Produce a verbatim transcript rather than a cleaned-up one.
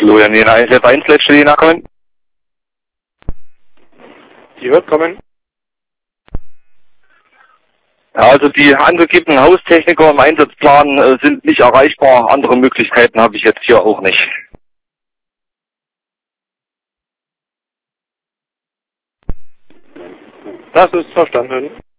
Florian, Jena eins F eins, letzte Jena kommen. Die hört kommen. Ja, also die angegebenen Haustechniker im Einsatzplan äh, sind nicht erreichbar. Andere Möglichkeiten habe ich jetzt hier auch nicht. Das ist verstanden.